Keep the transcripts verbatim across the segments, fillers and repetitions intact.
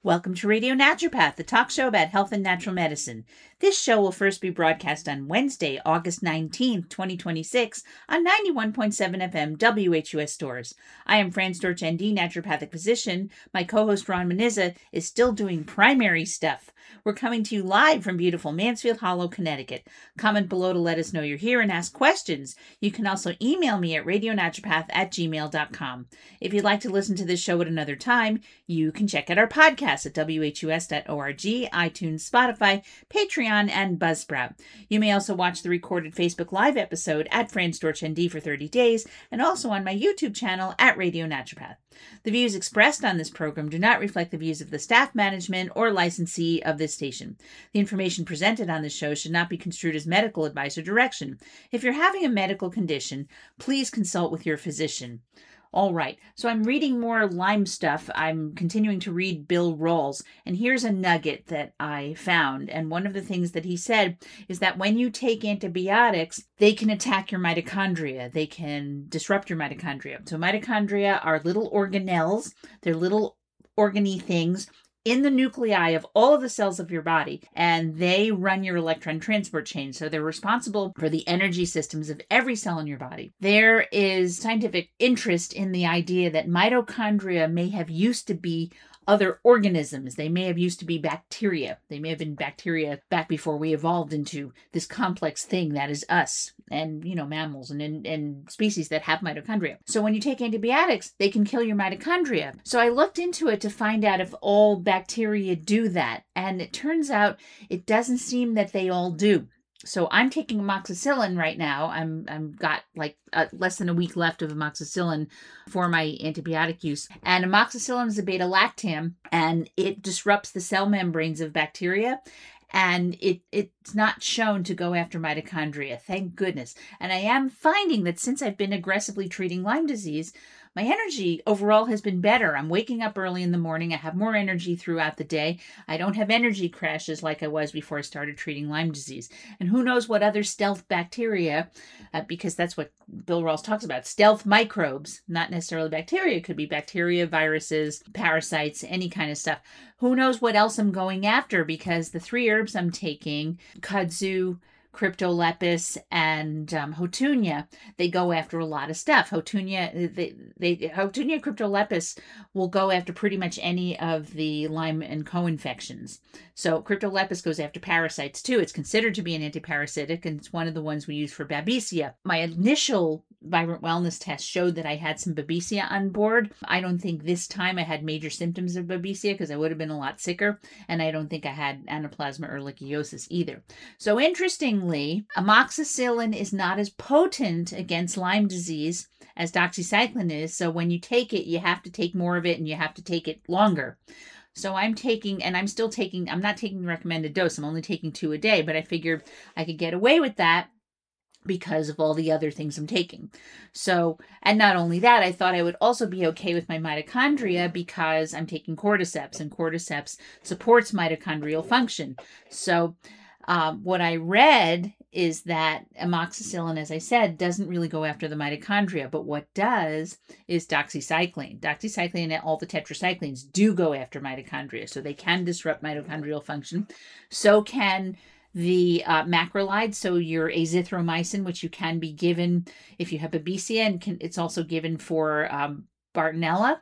Welcome to Radio Naturopath, the talk show about health and natural medicine. This show will first be broadcast on Wednesday, August nineteenth, twenty twenty-six, on ninety-one point seven F M W H U S Stores. I am Fran Storch, N D, naturopathic physician. My co-host Ron Menizza is still doing primary stuff. We're coming to you live from beautiful Mansfield Hollow, Connecticut. Comment below to let us know you're here and ask questions. You can also email me at radionaturopath at gmail dot com. If you'd like to listen to this show at another time, you can check out our podcast at W H U S dot org, iTunes, Spotify, Patreon, and Buzzsprout. You may also watch the recorded Facebook Live episode at Fran Storch N D for thirty days, and also on my YouTube channel at Radio Naturopath. The views expressed on this program do not reflect the views of the staff, management, or licensee of this station. The information presented on this show should not be construed as medical advice or direction. If you're having a medical condition, please consult with your physician. All right, so I'm reading more Lyme stuff. I'm continuing to read Bill Rawls, and here's a nugget that I found. And one of the things that he said is that when you take antibiotics, they can attack your mitochondria. They can disrupt your mitochondria. So mitochondria are little organelles. They're little organy things in the nuclei of all of the cells of your body, and they run your electron transport chain. So they're responsible for the energy systems of every cell in your body. There is scientific interest in the idea that mitochondria may have used to be other organisms. They may have used to be bacteria. They may have been bacteria back before we evolved into this complex thing that is us and, you know, mammals and, and, and species that have mitochondria. So when you take antibiotics, they can kill your mitochondria. So I looked into it to find out if all bacteria do that. And it turns out it doesn't seem that they all do. So I'm taking amoxicillin right now. I'm I'm got like uh, less than a week left of amoxicillin for my antibiotic use. And amoxicillin is a beta-lactam, and it disrupts the cell membranes of bacteria. And it it's not shown to go after mitochondria, thank goodness. And I am finding that since I've been aggressively treating Lyme disease, my energy overall has been better. I'm waking up early in the morning. I have more energy throughout the day. I don't have energy crashes like I was before I started treating Lyme disease. And who knows what other stealth bacteria, uh, because that's what Bill Rawls talks about, stealth microbes, not necessarily bacteria. It could be bacteria, viruses, parasites, any kind of stuff. Who knows what else I'm going after, because the three herbs I'm taking, kudzu, Cryptolepis, and um, Hotunia, they go after a lot of stuff. Hotunia, they, they, Hotunia Cryptolepis will go after pretty much any of the Lyme and co-infections. So Cryptolepis goes after parasites too. It's considered to be an antiparasitic, and it's one of the ones we use for Babesia. My initial Vibrant Wellness test showed that I had some Babesia on board. I don't think this time I had major symptoms of Babesia because I would have been a lot sicker, and I don't think I had Anaplasma ehrlichiosis either. So interestingly, amoxicillin is not as potent against Lyme disease as doxycycline is. So when you take it, you have to take more of it, and you have to take it longer. So I'm taking, and I'm still taking, I'm not taking the recommended dose. I'm only taking two a day, but I figured I could get away with that because of all the other things I'm taking. So, and not only that, I thought I would also be okay with my mitochondria because I'm taking cordyceps, and cordyceps supports mitochondrial function. So um, what I read is that amoxicillin, as I said, doesn't really go after the mitochondria, but what does is doxycycline. Doxycycline and all the tetracyclines do go after mitochondria, so they can disrupt mitochondrial function. So can the uh, macrolides, so your azithromycin, which you can be given if you have Babesia, and can, it's also given for um, Bartonella,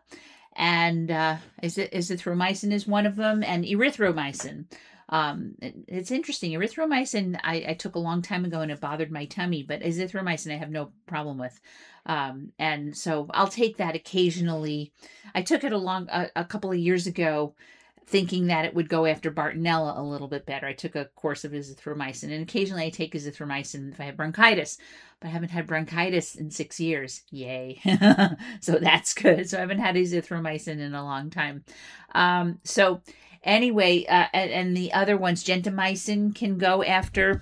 and uh, azithromycin is one of them, and erythromycin. Um, it, it's interesting. Erythromycin, I, I took a long time ago and it bothered my tummy, but azithromycin I have no problem with. Um, and so I'll take that occasionally. I took it along a, a couple of years ago, thinking that it would go after Bartonella a little bit better. I took a course of azithromycin, and occasionally I take azithromycin if I have bronchitis, but I haven't had bronchitis in six years. Yay. So that's good. So I haven't had azithromycin in a long time. Um, so anyway, uh, and, and the other ones, gentamicin can go after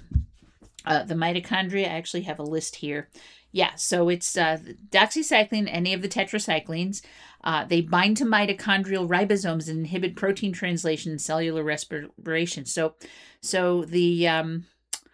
uh, the mitochondria. I actually have a list here. Yeah, so it's uh, doxycycline, any of the tetracyclines. Uh, they bind to mitochondrial ribosomes and inhibit protein translation and cellular respiration. So, so the um,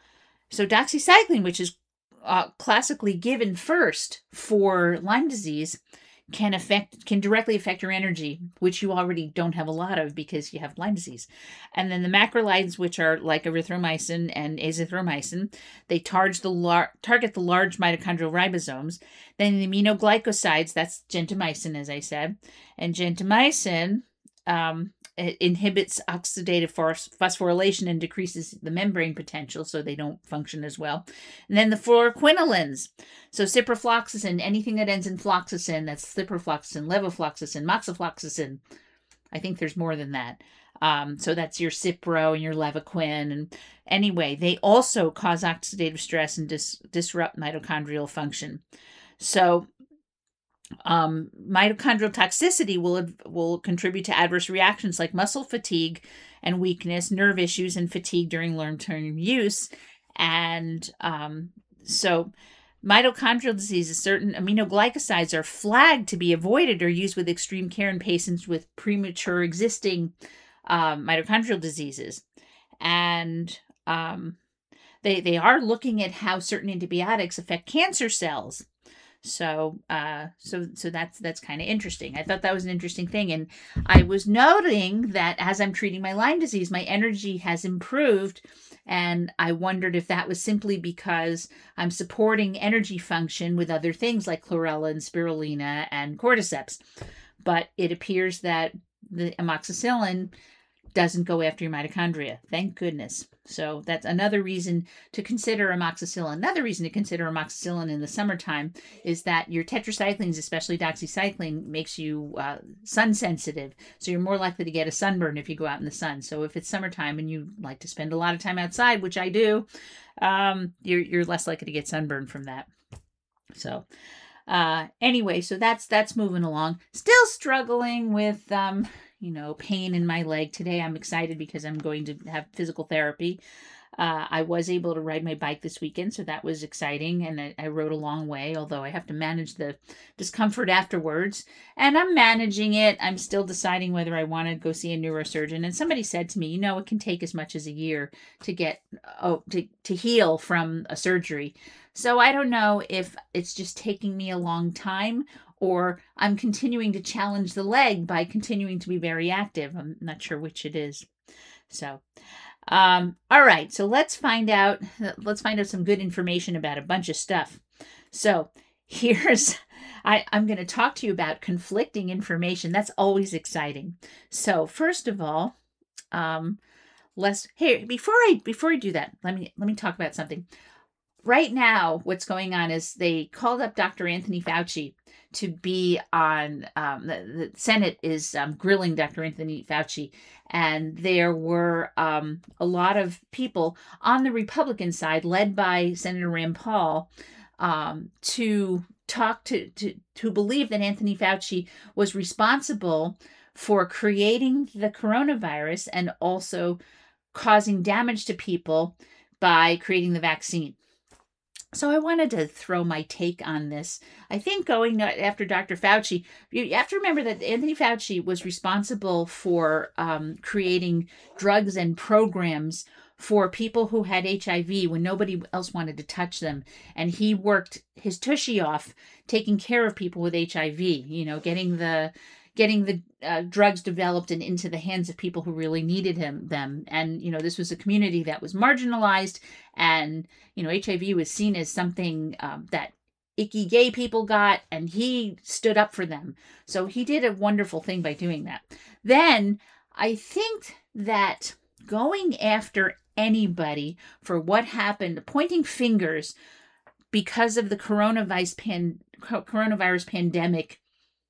so doxycycline, which is uh, classically given first for Lyme disease, can affect can directly affect your energy, which you already don't have a lot of because you have Lyme disease. And then the macrolides, which are like erythromycin and azithromycin, they target the lar- target the large mitochondrial ribosomes. Then the aminoglycosides, that's gentamicin, as I said, and gentamicin um, it inhibits oxidative phosphorylation and decreases the membrane potential, so they don't function as well. And then the fluoroquinolines, so ciprofloxacin, anything that ends in floxacin, that's ciprofloxacin, levofloxacin, moxifloxacin. I think there's more than that. Um, so that's your Cipro and your Levaquin. And anyway, they also cause oxidative stress and dis- disrupt mitochondrial function. So Um, mitochondrial toxicity will will contribute to adverse reactions like muscle fatigue and weakness, nerve issues, and fatigue during long-term use. And um, so mitochondrial diseases, certain aminoglycosides are flagged to be avoided or used with extreme care in patients with premature existing um, mitochondrial diseases. And um, they, they are looking at how certain antibiotics affect cancer cells. So, uh, so, so that's, that's kind of interesting. I thought that was an interesting thing. And I was noting that as I'm treating my Lyme disease, my energy has improved. And I wondered if that was simply because I'm supporting energy function with other things like chlorella and spirulina and cordyceps. But it appears that the amoxicillin doesn't go after your mitochondria. Thank goodness. So that's another reason to consider amoxicillin. Another reason to consider amoxicillin in the summertime is that your tetracyclines, especially doxycycline, makes you uh, sun sensitive. So you're more likely to get a sunburn if you go out in the sun. So if it's summertime and you like to spend a lot of time outside, which I do, um, you're, you're less likely to get sunburn from that. So uh, anyway, so that's, that's moving along. Still struggling with, um, you know, pain in my leg. Today I'm excited because I'm going to have physical therapy. Uh, I was able to ride my bike this weekend, so that was exciting, and I, I rode a long way, although I have to manage the discomfort afterwards, and I'm managing it. I'm still deciding whether I want to go see a neurosurgeon, and somebody said to me, you know, it can take as much as a year to get, oh, to, to heal from a surgery. So I don't know if it's just taking me a long time or I'm continuing to challenge the leg by continuing to be very active. I'm not sure which it is. So, um, all right. So let's find out, let's find out some good information about a bunch of stuff. So here's, I, I'm going to talk to you about conflicting information. That's always exciting. So first of all, um, let's, here, before I, before I do that, let me, let me talk about something. Right now, what's going on is they called up Doctor Anthony Fauci to be on, um, the, the Senate is um, grilling Doctor Anthony Fauci, and there were um, a lot of people on the Republican side, led by Senator Rand Paul, um, to talk to, to, to believe that Anthony Fauci was responsible for creating the coronavirus and also causing damage to people by creating the vaccine. So I wanted to throw my take on this. I think going after Doctor Fauci, you have to remember that Anthony Fauci was responsible for um, creating drugs and programs for people who had H I V when nobody else wanted to touch them. And he worked his tushy off taking care of people with H I V, you know, getting the getting the uh, drugs developed and into the hands of people who really needed him them. And, you know, this was a community that was marginalized, and, you know, H I V was seen as something um, that icky gay people got, and he stood up for them. So he did a wonderful thing by doing that. Then I think that going after anybody for what happened, pointing fingers because of the coronavirus, pan, coronavirus pandemic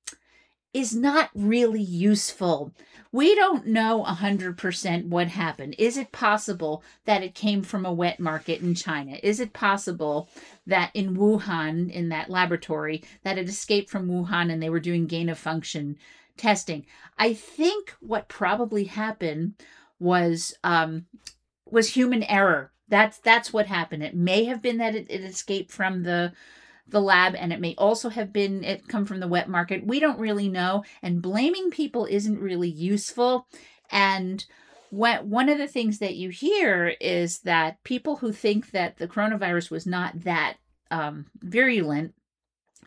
is not really useful. We don't know one hundred percent what happened. Is it possible that it came from a wet market in China? Is it possible that in Wuhan, in that laboratory, that it escaped from Wuhan and they were doing gain of function testing? I think what probably happened was um, was human error. That's that's what happened. It may have been that it, it escaped from the the lab, and it may also have been it come from the wet market. We don't really know, and blaming people isn't really useful. And when, one of the things that you hear is that people who think that the coronavirus was not that um, virulent,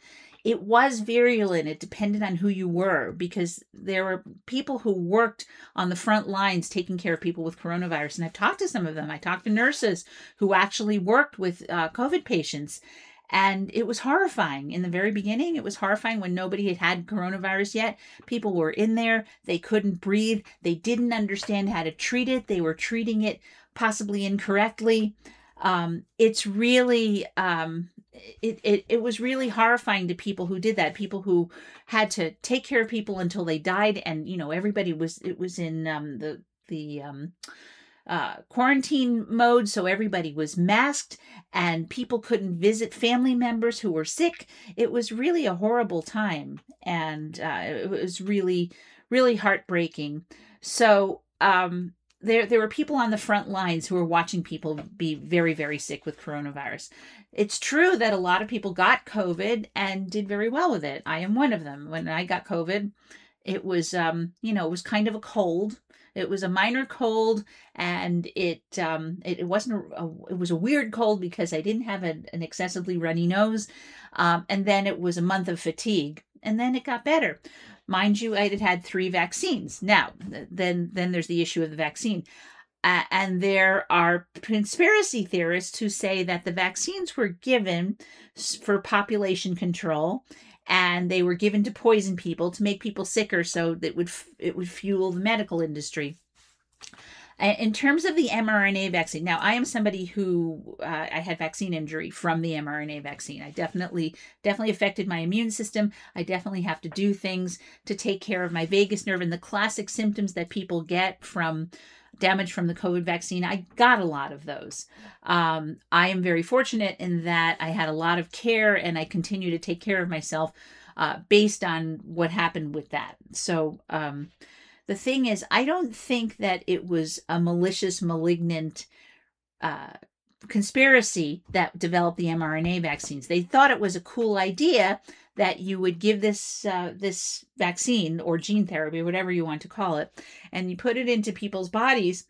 it was virulent. It depended on who you were, because there were people who worked on the front lines taking care of people with coronavirus. And I've talked to some of them. I talked to nurses who actually worked with uh, COVID patients. And it was horrifying in the very beginning. It was horrifying when nobody had had coronavirus yet. People were in there. They couldn't breathe. They didn't understand how to treat it. They were treating it possibly incorrectly. Um, it's really, um, it, it, it was really horrifying to people who did that. People who had to take care of people until they died. And, you know, everybody was, it was in um, the, the, um, uh, quarantine mode. So everybody was masked and people couldn't visit family members who were sick. It was really a horrible time. And uh, it was really, really heartbreaking. So um, there, there were people on the front lines who were watching people be very, very sick with coronavirus. It's true that a lot of people got COVID and did very well with it. I am one of them. When I got COVID, it was, um, you know, it was kind of a cold. It was a minor cold, and it um, it, it wasn't a, a it was a weird cold because I didn't have a, an excessively runny nose, um, and then it was a month of fatigue, and then it got better. Mind you, I had had three vaccines. Now, then then there's the issue of the vaccine, uh, and there are conspiracy theorists who say that the vaccines were given for population control. And they were given to poison people, to make people sicker, so that it would it would fuel the medical industry. In terms of the mRNA vaccine, now I am somebody who uh, I had vaccine injury from the mRNA vaccine. I definitely definitely affected my immune system. I definitely have to do things to take care of my vagus nerve and the classic symptoms that people get from damage from the COVID vaccine. I got a lot of those. Um, I am very fortunate in that I had a lot of care, and I continue to take care of myself uh, based on what happened with that. So um, the thing is, I don't think that it was a malicious, malignant uh, conspiracy that developed the mRNA vaccines. They thought it was a cool idea that you would give this uh, this vaccine or gene therapy, whatever you want to call it, and you put it into people's bodies,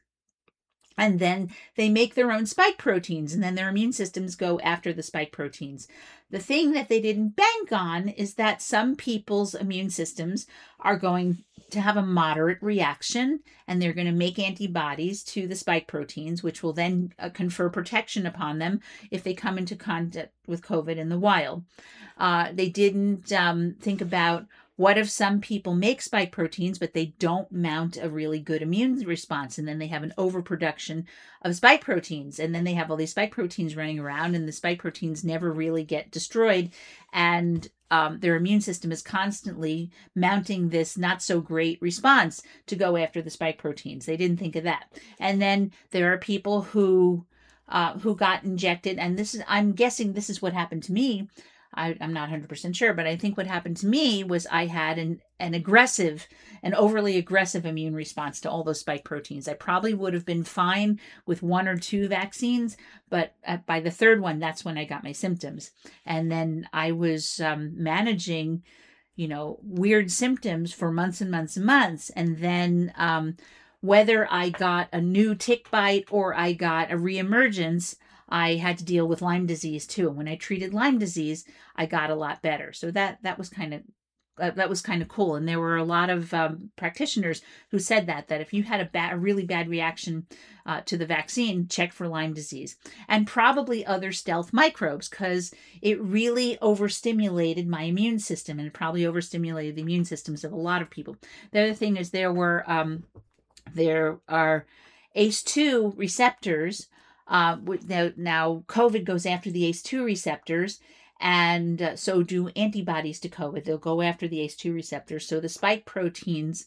and then they make their own spike proteins, and then their immune systems go after the spike proteins. The thing that they didn't bank on is that some people's immune systems are going to have a moderate reaction, and they're going to make antibodies to the spike proteins, which will then uh, confer protection upon them if they come into contact with COVID in the wild. Uh, they didn't um, think about what if some people make spike proteins, but they don't mount a really good immune response, and then they have an overproduction of spike proteins, and then they have all these spike proteins running around, and the spike proteins never really get destroyed, and um, their immune system is constantly mounting this not so great response to go after the spike proteins. They didn't think of that. And then there are people who uh, who got injected, and this is, I'm guessing this is what happened to me. I, I'm not one hundred percent sure, but I think what happened to me was I had an, an aggressive, an overly aggressive immune response to all those spike proteins. I probably would have been fine with one or two vaccines, but at, by the third one, that's when I got my symptoms. And then I was um, managing, you know, weird symptoms for months and months and months. And then um, whether I got a new tick bite or I got a reemergence, I had to deal with Lyme disease too. And when I treated Lyme disease, I got a lot better. So that that was kind of uh, that was kind of cool. And there were a lot of um, practitioners who said that that if you had a, bad, a really bad reaction uh, to the vaccine, check for Lyme disease and probably other stealth microbes, because it really overstimulated my immune system, and it probably overstimulated the immune systems of a lot of people. The other thing is there were um, there are A C E two receptors. Uh, now, now, COVID goes after the A C E two receptors, and uh, so do antibodies to COVID. They'll go after the A C E two receptors. So the spike proteins,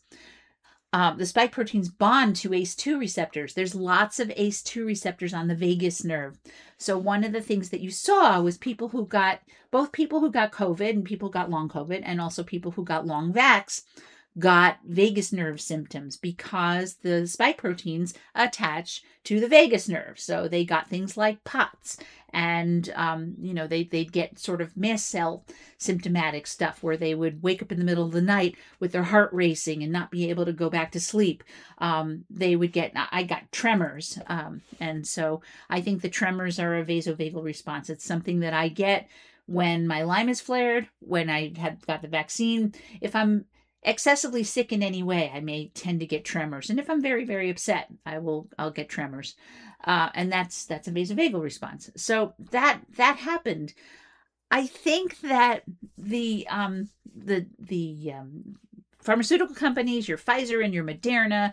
um, the spike proteins bond to A C E two receptors. There's lots of A C E two receptors on the vagus nerve. So one of the things that you saw was people who got, both people who got COVID and people who got long COVID, and also people who got long vax, got vagus nerve symptoms because the spike proteins attach to the vagus nerve. So they got things like P O T S, and, um, you know, they, they'd get sort of mast cell symptomatic stuff where they would wake up in the middle of the night with their heart racing and not be able to go back to sleep. Um, they would get, I got tremors. Um, and so I think the tremors are a vasovagal response. It's something that I get when my Lyme is flared, when I had got the vaccine. If I'm excessively sick in any way, I may tend to get tremors. And if I'm very, very upset, I will, I'll get tremors. Uh, and that's, that's a vasovagal response. So that, that happened. I think that the, um, the, the, um, pharmaceutical companies, your Pfizer and your Moderna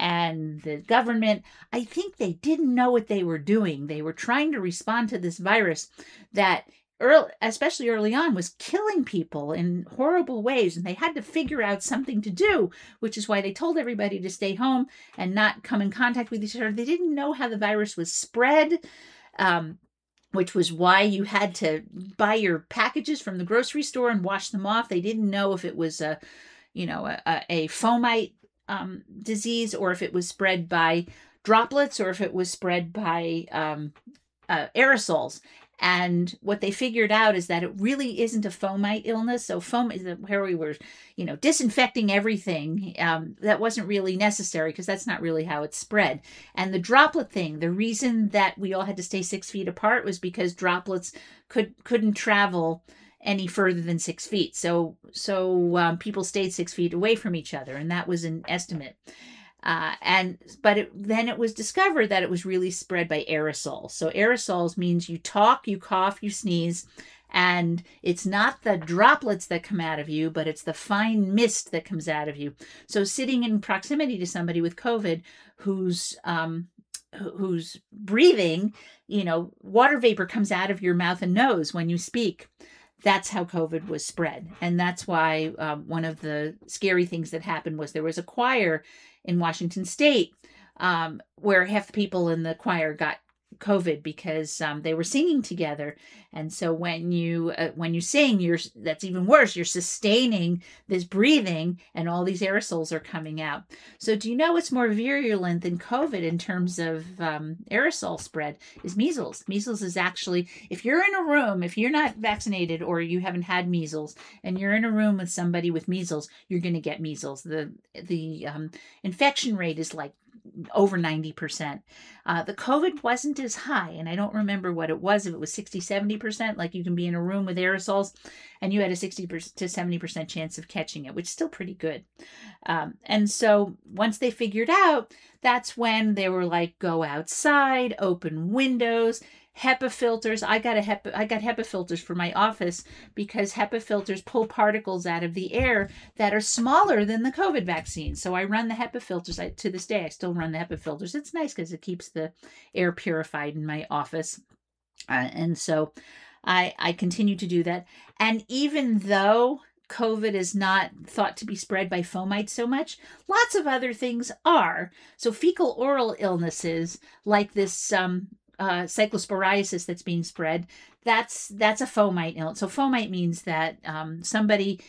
and the government, I think they didn't know what they were doing. They were trying to respond to this virus that early, especially early on, was killing people in horrible ways. And they had to figure out something to do, which is why they told everybody to stay home and not come in contact with each other. They didn't know how the virus was spread. Um, which was why you had to buy your packages from the grocery store and wash them off. They didn't know if it was a, you know, a, a fomite um, disease, or if it was spread by droplets, or if it was spread by um, uh, aerosols. And what they figured out is that it really isn't a fomite illness. So foam is where we were, you know, disinfecting everything. Um, that wasn't really necessary, because that's not really how it's spread. And the droplet thing, the reason that we all had to stay six feet apart was because droplets could couldn't travel any further than six feet. So so um, people stayed six feet away from each other, and that was an estimate. Uh, and but it, then it was discovered that it was really spread by aerosols. So aerosols means you talk, you cough, you sneeze, and it's not the droplets that come out of you, but it's the fine mist that comes out of you. So sitting in proximity to somebody with COVID who's um, who's breathing, you know, water vapor comes out of your mouth and nose when you speak. That's how COVID was spread. And that's why um, one of the scary things that happened was there was a choir in Washington State um, where half the people in the choir got COVID because um, they were singing together. And so when you uh, when you sing, you're that's even worse. You're sustaining this breathing, and all these aerosols are coming out. So do you know what's more virulent than COVID in terms of um, aerosol spread? Is measles. Measles is actually, if you're in a room, if you're not vaccinated or you haven't had measles, and you're in a room with somebody with measles, you're going to get measles. The the um, infection rate is like over ninety percent. Uh, the COVID wasn't as high, and I don't remember what it was, if it was sixty, seventy percent, like you can be in a room with aerosols and you had a sixty to seventy percent chance of catching it, which is still pretty good. Um, and so once they figured out, that's when they were like, go outside, open windows, HEPA filters. I got a HEPA, I got HEPA filters for my office because HEPA filters pull particles out of the air that are smaller than the COVID vaccine. So I run the HEPA filters. I, to this day, I still run the HEPA filters. It's nice because it keeps the air purified in my office. Uh, and so I, I continue to do that. And even though COVID is not thought to be spread by fomites so much, lots of other things are. So fecal oral illnesses like this um, uh, cyclosporiasis that's being spread, that's that's a fomite illness. So fomite means that um, somebody,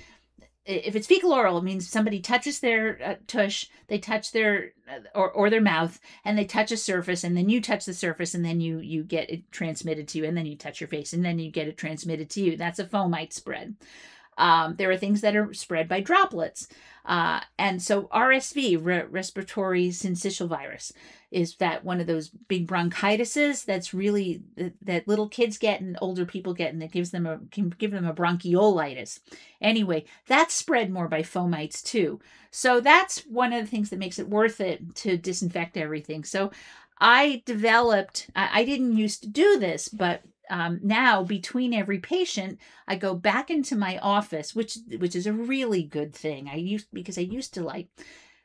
if it's fecal oral, it means somebody touches their uh, tush, they touch their, uh, or, or their mouth, and they touch a surface, and then you touch the surface, and then you, you get it transmitted to you, and then you touch your face, and then you get it transmitted to you. That's a fomite spread. Um, there are things that are spread by droplets. Uh, and so R S V, re- respiratory syncytial virus, is that one of those big bronchitises that's really, that, that little kids get and older people get, and that gives them a, can give them a bronchiolitis. Anyway, that's spread more by fomites too. So that's one of the things that makes it worth it to disinfect everything. So I developed, I, I didn't used to do this, but Um, now between every patient, I go back into my office, which which is a really good thing. I used because I used to like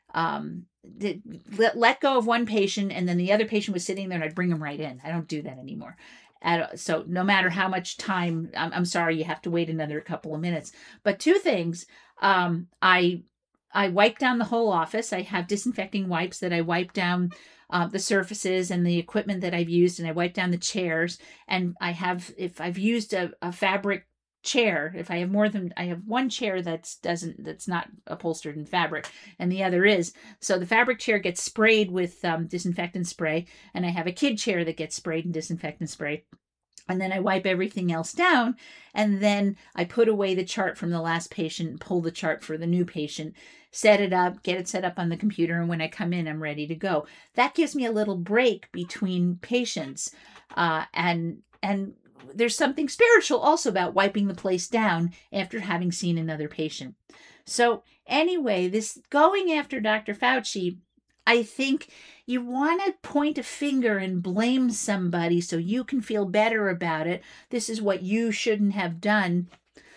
um, did, let, let go of one patient, and then the other patient was sitting there, and I'd bring them right in. I don't do that anymore. At, so no matter how much time, I'm, I'm sorry, you have to wait another couple of minutes. But two things, um, I I wipe down the whole office. I have disinfecting wipes that I wipe down Uh, the surfaces and the equipment that I've used, and I wipe down the chairs. And I have, if I've used a, a fabric chair, if I have more than, I have one chair that's doesn't, that's not upholstered in fabric, and the other is. So the fabric chair gets sprayed with um, disinfectant spray, and I have a kid chair that gets sprayed in disinfectant spray. And then I wipe everything else down, and then I put away the chart from the last patient, pull the chart for the new patient, set it up, get it set up on the computer, and when I come in, I'm ready to go. That gives me a little break between patients. Uh, and and there's something spiritual also about wiping the place down after having seen another patient. So anyway, this going after Doctor Fauci, I think you want to point a finger and blame somebody so you can feel better about it. This is what you shouldn't have done.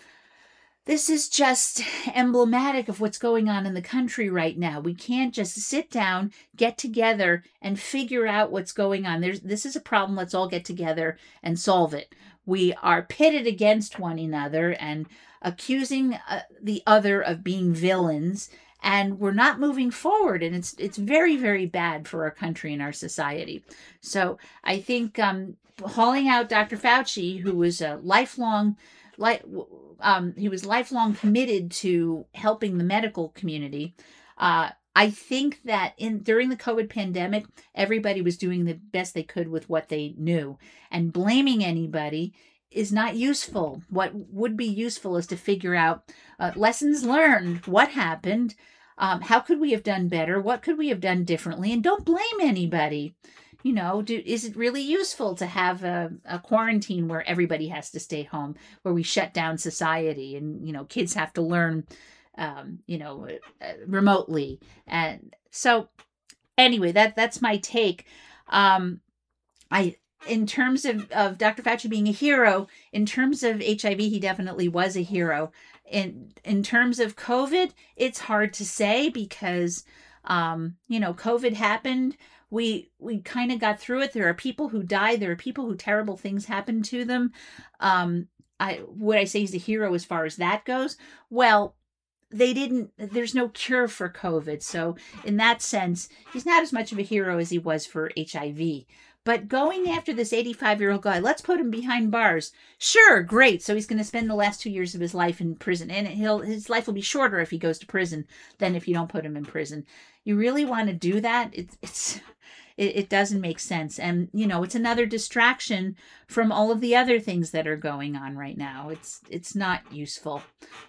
This is just emblematic of what's going on in the country right now. We can't just sit down, get together, and figure out what's going on. There's, this is a problem. Let's all get together and solve it. We are pitted against one another and accusing uh, the other of being villains, and we're not moving forward. And it's it's very, very bad for our country and our society. So I think um, hauling out Doctor Fauci, who was a lifelong, like. Um, he was lifelong committed to helping the medical community. Uh, I think that in during the COVID pandemic, everybody was doing the best they could with what they knew, and blaming anybody is not useful. What would be useful is to figure out uh, lessons learned, what happened, um, how could we have done better, what could we have done differently, and don't blame anybody. You know, do, is it really useful to have a, a quarantine where everybody has to stay home, where we shut down society and, you know, kids have to learn, um, you know, uh, remotely. And so anyway, that that's my take. Um, I, in terms of, of Doctor Fauci being a hero, in terms of H I V, he definitely was a hero. In, in terms of COVID, it's hard to say because, um, you know, COVID happened. We we kind of got through it. There are people who died. There are people who terrible things happened to them. Um, I would I say he's a hero as far as that goes? Well, they didn't. There's no cure for COVID, so in that sense, he's not as much of a hero as he was for H I V. But going after this eighty-five-year-old guy, let's put him behind bars. Sure, great. So he's going to spend the last two years of his life in prison, and he'll his life will be shorter if he goes to prison than if you don't put him in prison. You really want to do that? It's it's it, it doesn't make sense, and you know it's another distraction from all of the other things that are going on right now. It's it's not useful.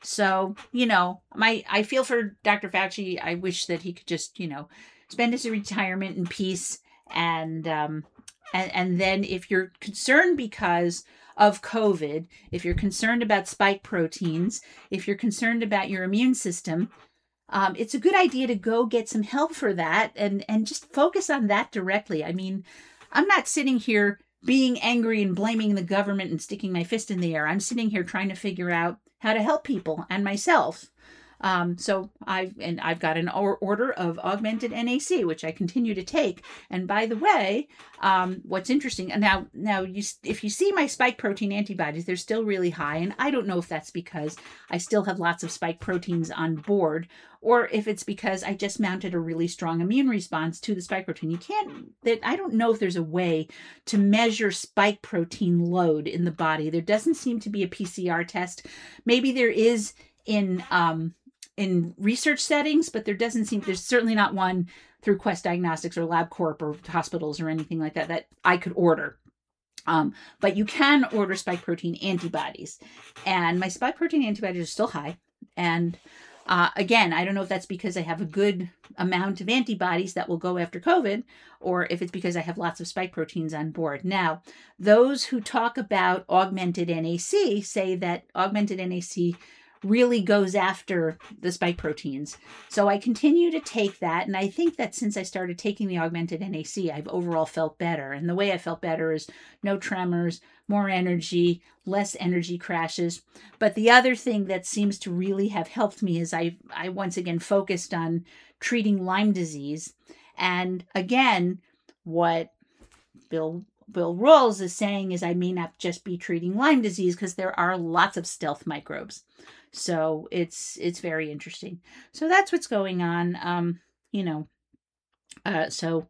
So you know, my I feel for Doctor Fauci. I wish that he could just you know spend his retirement in peace and. Um, And, and then if you're concerned because of COVID, if you're concerned about spike proteins, if you're concerned about your immune system, um, it's a good idea to go get some help for that and, and just focus on that directly. I mean, I'm not sitting here being angry and blaming the government and sticking my fist in the air. I'm sitting here trying to figure out how to help people and myself. Um, so I've, and I've got an order of augmented N A C, which I continue to take. And by the way, um, what's interesting, and now, now you, if you see my spike protein antibodies, they're still really high. And I don't know if that's because I still have lots of spike proteins on board, or if it's because I just mounted a really strong immune response to the spike protein. You can't, that I don't know if there's a way to measure spike protein load in the body. There doesn't seem to be a P C R test. Maybe there is in, um, in research settings, but there doesn't seem, there's certainly not one through Quest Diagnostics or LabCorp or hospitals or anything like that that I could order. Um, but you can order spike protein antibodies, and my spike protein antibodies are still high. And uh, again, I don't know if that's because I have a good amount of antibodies that will go after COVID, or if it's because I have lots of spike proteins on board. Now, those who talk about augmented N A C say that augmented N A C really goes after the spike proteins. So I continue to take that. And I think that since I started taking the augmented N A C, I've overall felt better. And the way I felt better is no tremors, more energy, less energy crashes. But the other thing that seems to really have helped me is I, I once again focused on treating Lyme disease. And again, what Bill Bill Rawls is saying is I may not just be treating Lyme disease because there are lots of stealth microbes. So it's it's very interesting. So that's what's going on. Um, you know, uh, so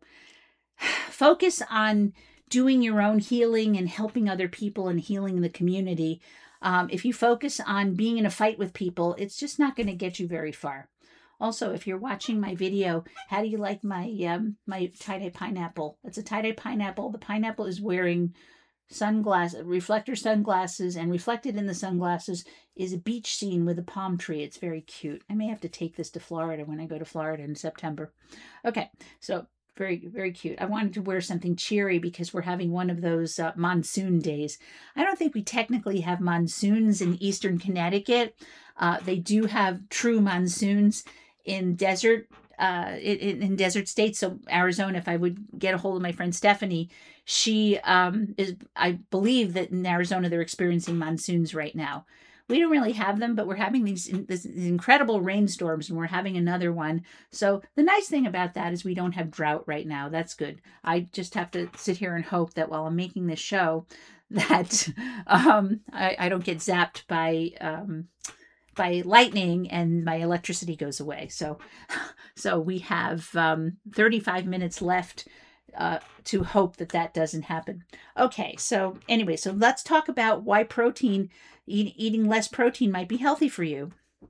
focus on doing your own healing and helping other people and healing the community. Um, if you focus on being in a fight with people, it's just not going to get you very far. Also, if you're watching my video, how do you like my um, my tie-dye pineapple? It's a tie-dye pineapple. The pineapple is wearing sunglasses, reflector sunglasses, and reflected in the sunglasses is a beach scene with a palm tree. It's very cute. I may have to take this to Florida when I go to Florida in September. Okay, so Very, very cute. I wanted to wear something cheery because we're having one of those uh, monsoon days. I don't think we technically have monsoons in eastern Connecticut. Uh, they do have true monsoons in desert uh, in, in desert states. So Arizona, if I would get a hold of my friend Stephanie, she um, is, I believe that in Arizona they're experiencing monsoons right now. We don't really have them, but we're having these, these incredible rainstorms, and we're having another one. So the nice thing about that is we don't have drought right now. That's good. I just have to sit here and hope that while I'm making this show, that um, I, I don't get zapped by um, by lightning and my electricity goes away. So, so we have um, thirty-five minutes left uh, to hope that that doesn't happen. Okay, so anyway, so let's talk about why protein, eat, eating less protein might be healthy for you.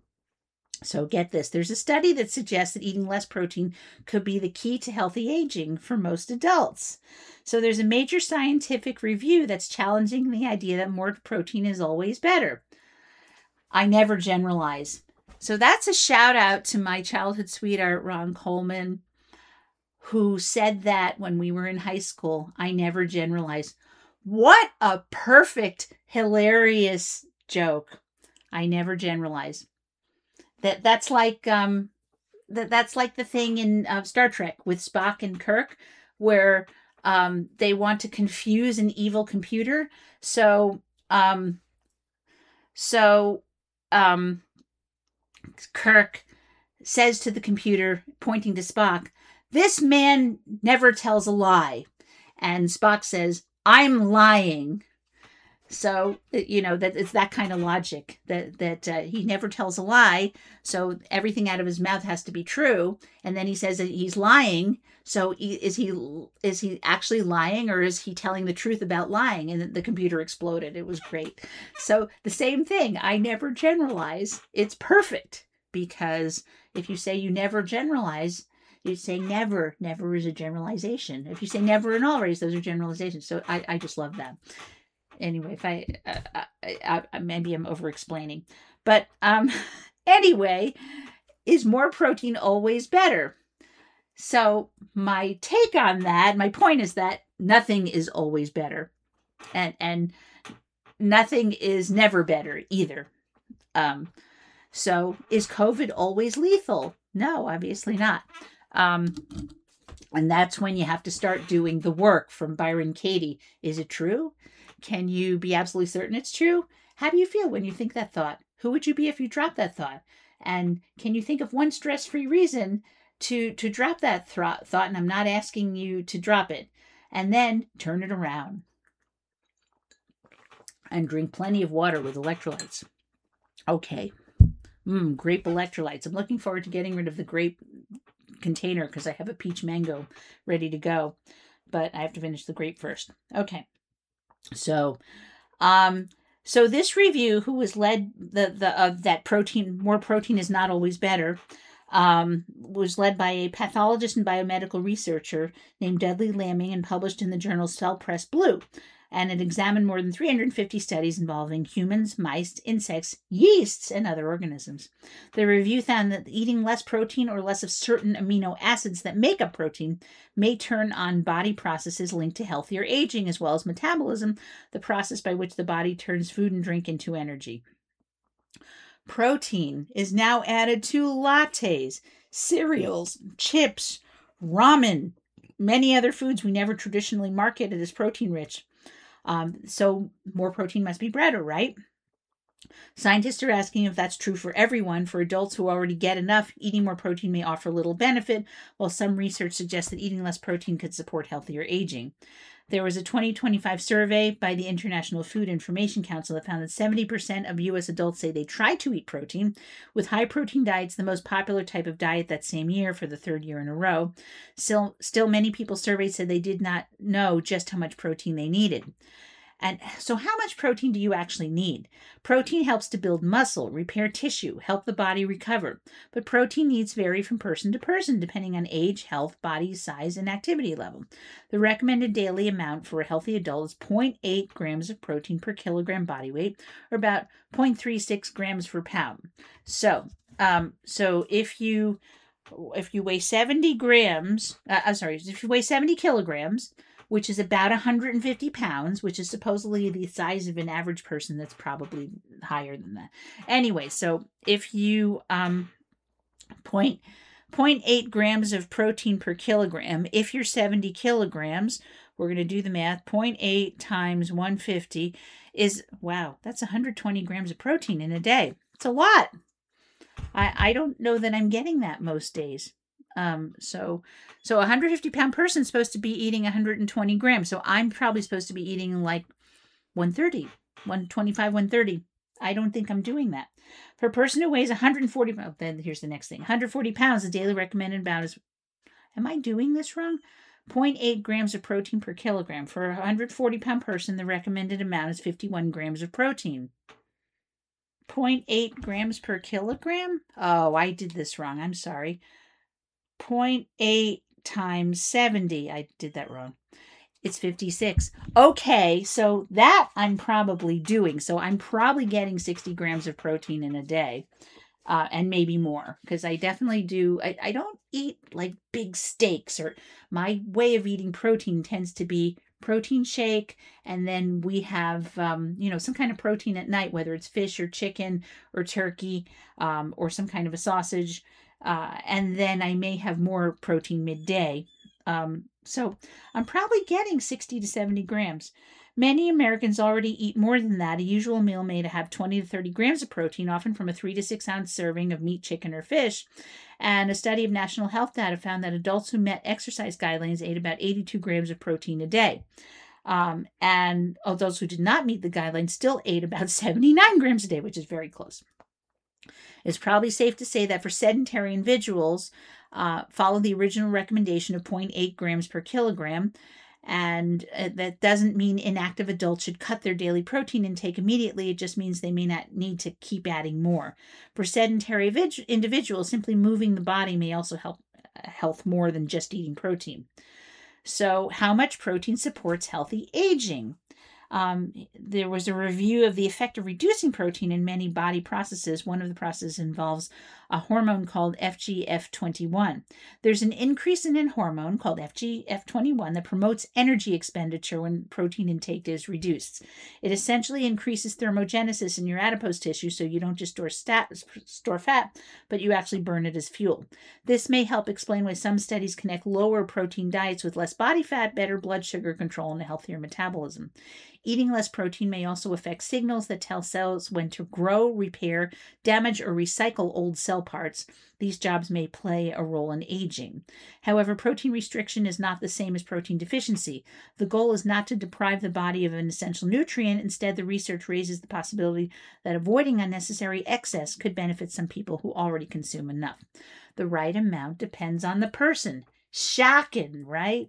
So get this, there's a study that suggests that eating less protein could be the key to healthy aging for most adults. So there's a major scientific review that's challenging the idea that more protein is always better. I never generalize. So that's a shout out to my childhood sweetheart, Ron Coleman, who said that when we were in high school. I never generalize. What a perfect, hilarious joke. I never generalize. That that's like um that that's like the thing in uh, Star Trek with Spock and Kirk, where um they want to confuse an evil computer. So um so um Kirk says to the computer, pointing to Spock, "This man never tells a lie." And Spock says, "I'm lying." So, you know, that it's that kind of logic that, that uh, he never tells a lie. So everything out of his mouth has to be true. And then he says that he's lying. So is he, is he actually lying, or is he telling the truth about lying? And the computer exploded. It was great. So the same thing. I never generalize. It's perfect, because if you say you never generalize, you say never. Never is a generalization. If you say never and always, those are generalizations. So I, I just love that. Anyway, if I, uh, I, I maybe I'm over explaining, but um, anyway, is more protein always better? So my take on that, my point is that nothing is always better, and and nothing is never better either. Um, so is COVID always lethal? No, obviously not. Um, and that's when you have to start doing the work. From Byron Katie. Is it true? Can you be absolutely certain it's true? How do you feel when you think that thought? Who would you be if you dropped that thought? And can you think of one stress-free reason to, to drop that th- thought? And I'm not asking you to drop it. And then turn it around. And drink plenty of water with electrolytes. Okay. Mmm, grape electrolytes. I'm looking forward to getting rid of the grape container because I have a peach mango ready to go. But I have to finish the grape first. Okay. So, um, so this review, who was led the the uh, that protein more protein is not always better, um, was led by a pathologist and biomedical researcher named Dudley Lamming, and published in the journal Cell Press Blue. And it examined more than three hundred fifty studies involving humans, mice, insects, yeasts, and other organisms. The review found that eating less protein or less of certain amino acids that make up protein may turn on body processes linked to healthier aging, as well as metabolism, the process by which the body turns food and drink into energy. Protein is now added to lattes, cereals, chips, ramen, many other foods we never traditionally marketed as protein-rich. Um, so more protein must be better, right? Scientists are asking if that's true for everyone. For adults who already get enough, eating more protein may offer little benefit, while some research suggests that eating less protein could support healthier aging. There was a twenty twenty-five survey by the International Food Information Council that found that seventy percent of U S adults say they try to eat protein, with high-protein diets the most popular type of diet that same year for the third year in a row. Still, still many people surveyed said they did not know just how much protein they needed. And so how much protein do you actually need? Protein helps to build muscle, repair tissue, help the body recover. But protein needs vary from person to person depending on age, health, body size, and activity level. The recommended daily amount for a healthy adult is zero point eight grams of protein per kilogram body weight, or about zero point three six grams per pound. So, um, so if you if you weigh seventy grams, uh, I'm sorry, if you weigh seventy kilograms, which is about one hundred fifty pounds, which is supposedly the size of an average person, that's probably higher than that. Anyway, so if you um point zero point eight grams of protein per kilogram, if you're seventy kilograms, we're going to do the math. zero point eight times one hundred fifty is, wow, that's one hundred twenty grams of protein in a day. It's a lot. I, I don't know that I'm getting that most days. Um, so, so a one hundred fifty pound person is supposed to be eating one hundred twenty grams. So I'm probably supposed to be eating like one thirty, one twenty-five, one thirty. I don't think I'm doing that. For a person who weighs one hundred forty, oh, then here's the next thing. one hundred forty pounds, the daily recommended amount is, am I doing this wrong? zero point eight grams of protein per kilogram. For a one hundred forty pound person, the recommended amount is fifty-one grams of protein. zero point eight grams per kilogram? Oh, I did this wrong. I'm sorry. zero point eight times seventy. I did that wrong. It's fifty-six. Okay, so that I'm probably doing. So I'm probably getting sixty grams of protein in a day. Uh, and maybe more, because I definitely do. I, I don't eat like big steaks, or my way of eating protein tends to be protein shake. And then we have, um, you know, some kind of protein at night, whether it's fish or chicken or turkey, um, or some kind of a sausage. Uh, and then I may have more protein midday. Um, so I'm probably getting sixty to seventy grams. Many Americans already eat more than that. A usual meal may have twenty to thirty grams of protein, often from a three to six ounce serving of meat, chicken, or fish. And a study of national health data found that adults who met exercise guidelines ate about eighty-two grams of protein a day. Um, and adults who did not meet the guidelines still ate about seventy-nine grams a day, which is very close. It's probably safe to say that for sedentary individuals, uh, follow the original recommendation of zero point eight grams per kilogram. And uh, that doesn't mean inactive adults should cut their daily protein intake immediately. It just means they may not need to keep adding more. For sedentary vid- individuals, simply moving the body may also help uh, health more than just eating protein. So, how much protein supports healthy aging? Um, there was a review of the effect of reducing protein in many body processes. One of the processes involves a hormone called F G F twenty-one. There's an increase in a hormone called F G F twenty-one that promotes energy expenditure when protein intake is reduced. It essentially increases thermogenesis in your adipose tissue, so you don't just store, stat, store fat, but you actually burn it as fuel. This may help explain why some studies connect lower protein diets with less body fat, better blood sugar control, and a healthier metabolism. Eating less protein may also affect signals that tell cells when to grow, repair, damage, or recycle old cell parts. These jobs may play a role in aging. However, protein restriction is not the same as protein deficiency. The goal is not to deprive the body of an essential nutrient. Instead, the research raises the possibility that avoiding unnecessary excess could benefit some people who already consume enough. The right amount depends on the person. Shocking, right?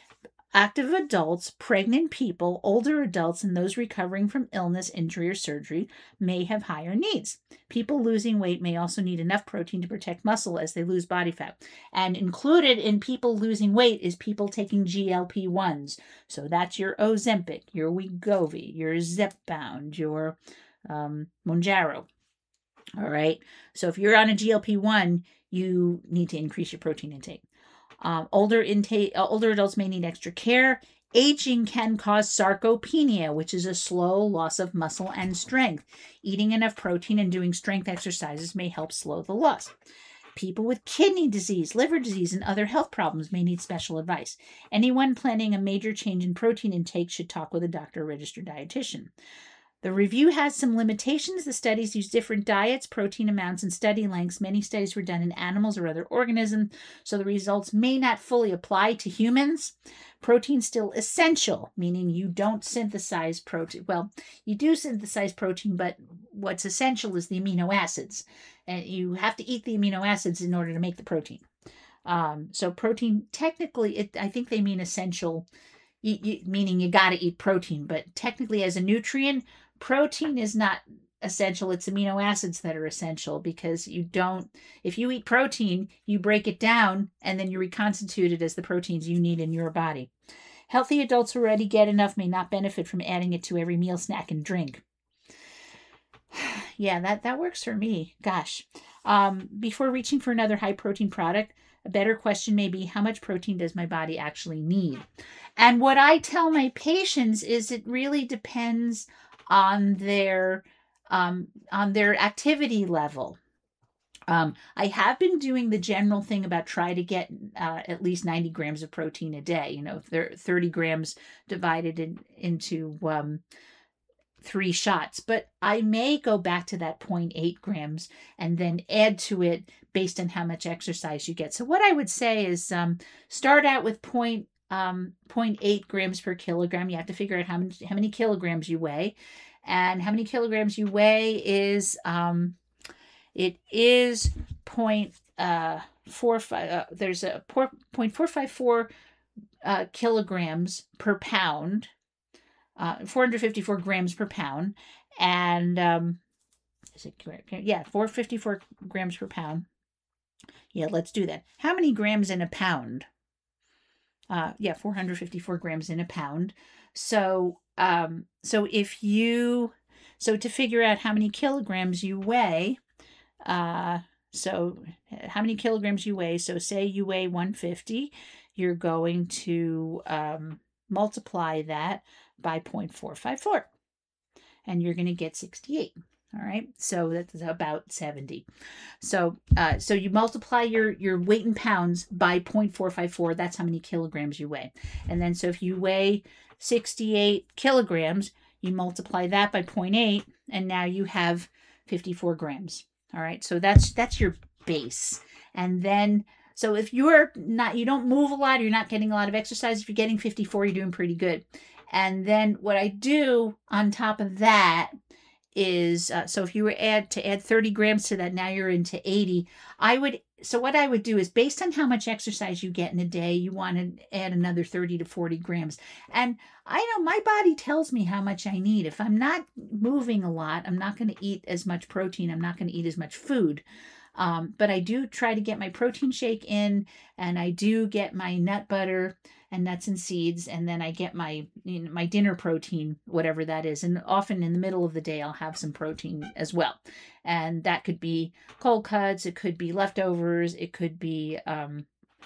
Active adults, pregnant people, older adults, and those recovering from illness, injury, or surgery may have higher needs. People losing weight may also need enough protein to protect muscle as they lose body fat. And included in people losing weight is people taking G L P ones. So that's your Ozempic, your Wegovy, your Zepbound, your um, Mounjaro. All right. So if you're on a G L P one, you need to increase your protein intake. Um, older intake, uh, older adults may need extra care. Aging can cause sarcopenia, which is a slow loss of muscle and strength. Eating enough protein and doing strength exercises may help slow the loss. People with kidney disease, liver disease, and other health problems may need special advice. Anyone planning a major change in protein intake should talk with a doctor or registered dietitian. The review has some limitations. The studies use different diets, protein amounts, and study lengths. Many studies were done in animals or other organisms, so the results may not fully apply to humans. Protein's still essential, meaning you don't synthesize protein. Well, you do synthesize protein, but what's essential is the amino acids. And you have to eat the amino acids in order to make the protein. Um, so protein, technically, it, I think they mean essential, you, you, meaning you got to eat protein. But technically, as a nutrient, protein is not essential. It's amino acids that are essential, because you don't, if you eat protein, you break it down and then you reconstitute it as the proteins you need in your body. Healthy adults who already get enough may not benefit from adding it to every meal, snack, and drink. Yeah, that, that works for me. Gosh. Um, before reaching for another high protein product, a better question may be, how much protein does my body actually need? And what I tell my patients is it really depends on their um, on their activity level. Um, I have been doing the general thing about try to get uh, at least ninety grams of protein a day. You know, thirty grams divided in, into um, three shots, but I may go back to that zero point eight grams and then add to it based on how much exercise you get. So what I would say is um, start out with point, um, zero point eight grams per kilogram. You have to figure out how many, how many kilograms you weigh, and how many kilograms you weigh is, um, it is point, uh, four, five, uh, there's a zero point four five four uh, kilograms per pound. Uh, four hundred fifty-four grams per pound, and um, is it correct? Yeah, four hundred fifty-four grams per pound. Yeah, let's do that. How many grams in a pound? Uh, yeah, four hundred fifty-four grams in a pound. So, um, so if you, so to figure out how many kilograms you weigh, uh, so how many kilograms you weigh. So say you weigh one hundred fifty, you're going to um, multiply that by zero point four five four, and you're going to get sixty-eight. All right, so that's about seventy. So uh, so you multiply your your weight in pounds by zero point four five four. That's how many kilograms you weigh. And then so if you weigh sixty-eight kilograms, you multiply that by zero point eight, and now you have fifty-four grams. All right, so that's that's your base. And then so if you're not, you don't move a lot, you're not getting a lot of exercise, if you're getting fifty-four, you're doing pretty good. And then what I do on top of that is, uh, so if you were add to add thirty grams to that, now you're into eighty. I would, so what I would do is based on how much exercise you get in a day, you want to add another thirty to forty grams. And I know my body tells me how much I need. If I'm not moving a lot, I'm not going to eat as much protein. I'm not going to eat as much food. Um, but I do try to get my protein shake in, and I do get my nut butter and nuts and seeds, and then I get my, you know, my dinner protein, whatever that is. And often in the middle of the day, I'll have some protein as well. And that could be cold cuts, it could be leftovers, it could be um,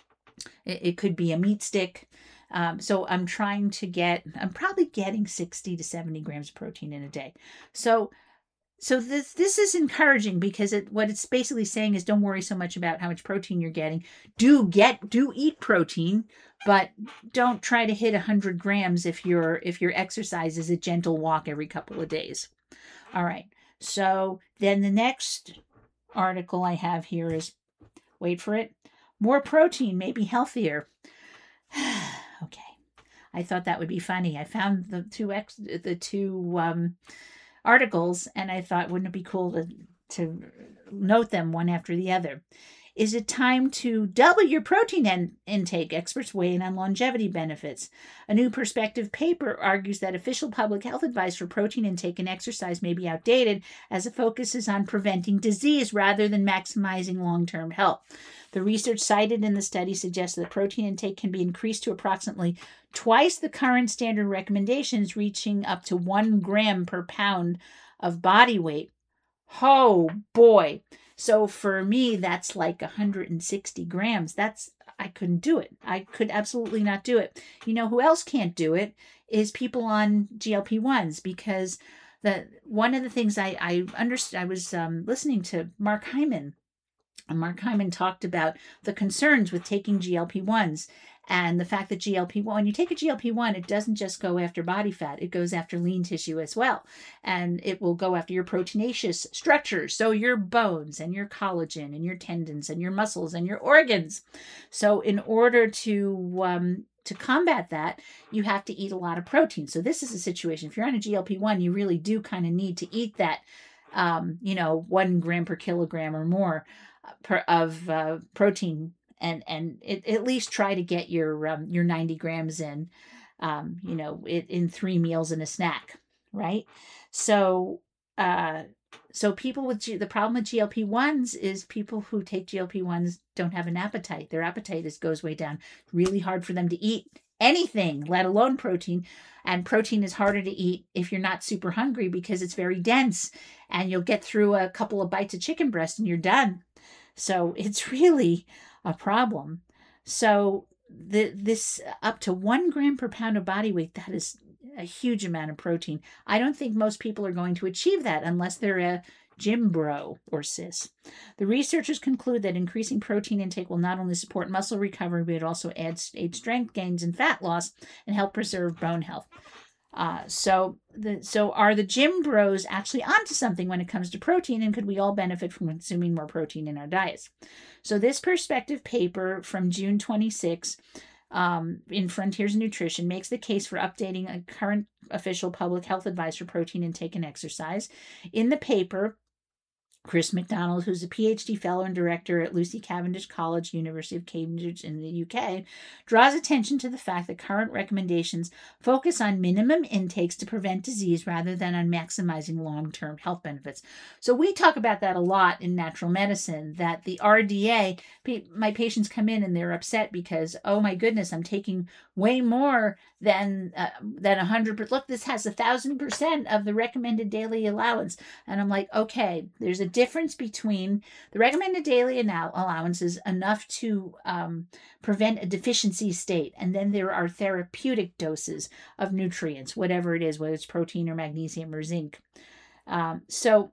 it, it could be a meat stick. Um, so I'm trying to get, I'm probably getting sixty to seventy grams of protein in a day. So So this this is encouraging, because it what it's basically saying is don't worry so much about how much protein you're getting. Do get do eat protein, but don't try to hit one hundred grams if your if your exercise is a gentle walk every couple of days. All right. So then the next article I have here is, wait for it, more protein may be healthier. Okay. I thought that would be funny. I found the two ex the two um articles, and I thought, wouldn't it be cool to to note them one after the other? Is it time to double your protein in- intake? Experts weigh in on longevity benefits. A new Perspective paper argues that official public health advice for protein intake and exercise may be outdated, as it focuses on preventing disease rather than maximizing long-term health. The research cited in the study suggests that protein intake can be increased to approximately twice the current standard recommendations, reaching up to one gram per pound of body weight. Oh boy. So for me, that's like one hundred sixty grams. That's, I couldn't do it. I could absolutely not do it. You know who else can't do it is people on G L P ones, because the one of the things I I understood, I was um, listening to Mark Hyman, and Mark Hyman talked about the concerns with taking G L P ones. And the fact that G L P one, when you take a G L P one, it doesn't just go after body fat, it goes after lean tissue as well. And it will go after your proteinaceous structures, so your bones and your collagen and your tendons and your muscles and your organs. So in order to um, to combat that, you have to eat a lot of protein. So this is a situation, if you're on a G L P one, you really do kind of need to eat that, um, you know, one gram per kilogram or more per, of uh, protein. And and it, at least try to get your um, your ninety grams in, um, you know, it, in three meals and a snack, right? So uh, so people with G, the problem with G L P ones is people who take G L P ones don't have an appetite. Their appetite is goes way down. It's really hard for them to eat anything, let alone protein. And protein is harder to eat if you're not super hungry, because it's very dense, and you'll get through a couple of bites of chicken breast and you're done. So it's really a problem. So the this up to one gram per pound of body weight, that is a huge amount of protein. I don't think most people are going to achieve that unless they're a gym bro or sis. The researchers conclude that increasing protein intake will not only support muscle recovery, but it also adds aid strength gains and fat loss and help preserve bone health. Uh, so the so are the gym bros actually onto something when it comes to protein, and could we all benefit from consuming more protein in our diets? So this perspective paper from June twenty-sixth um, in Frontiers in Nutrition makes the case for updating a current official public health advice for protein intake and exercise. In the paper, Chris McDonald, who's a PhD fellow and director at Lucy Cavendish College, University of Cambridge in the U K, draws attention to the fact that current recommendations focus on minimum intakes to prevent disease rather than on maximizing long-term health benefits. So we talk about that a lot in natural medicine, that the R D A, my patients come in and they're upset because, oh my goodness, I'm taking way more than uh, than one hundred percent. Look, this has one thousand percent of the recommended daily allowance. And I'm like, okay, there's a difference between the recommended daily allowance is enough to um, prevent a deficiency state, and then there are therapeutic doses of nutrients, whatever it is, whether it's protein or magnesium or zinc. Um, so,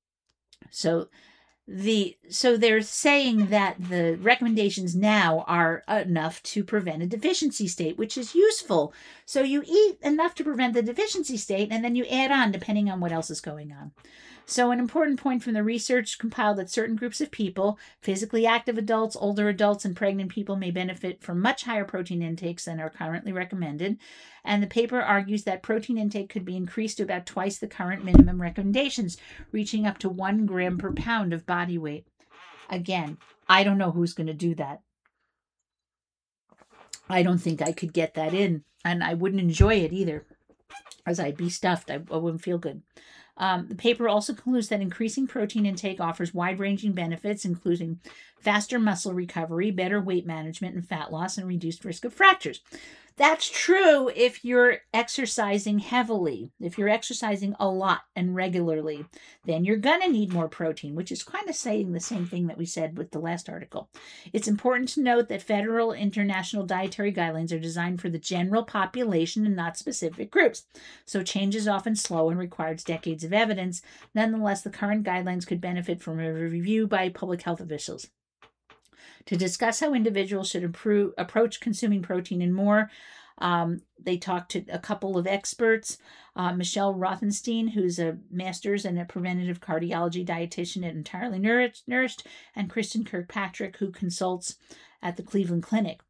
so the so they're saying that the recommendations now are enough to prevent a deficiency state, which is useful. So you eat enough to prevent the deficiency state, and then you add on depending on what else is going on. So an important point from the research compiled that certain groups of people, physically active adults, older adults, and pregnant people may benefit from much higher protein intakes than are currently recommended. And the paper argues that protein intake could be increased to about twice the current minimum recommendations, reaching up to one gram per pound of body weight. Again, I don't know who's going to do that. I don't think I could get that in, and I wouldn't enjoy it either, as I'd be stuffed. I, I wouldn't feel good. Um, the paper also concludes that increasing protein intake offers wide-ranging benefits, including faster muscle recovery, better weight management and fat loss, and reduced risk of fractures. That's true if you're exercising heavily. If you're exercising a lot and regularly, then you're going to need more protein, which is kind of saying the same thing that we said with the last article. It's important to note that federal international dietary guidelines are designed for the general population and not specific groups. So change is often slow and requires decades of evidence. Nonetheless, the current guidelines could benefit from a review by public health officials. To discuss how individuals should improve, approach consuming protein and more, um, they talked to a couple of experts, uh, Michelle Rothenstein, who's a master's and a preventative cardiology dietitian at Entirely Nourished, and Kristen Kirkpatrick, who consults at the Cleveland Clinic.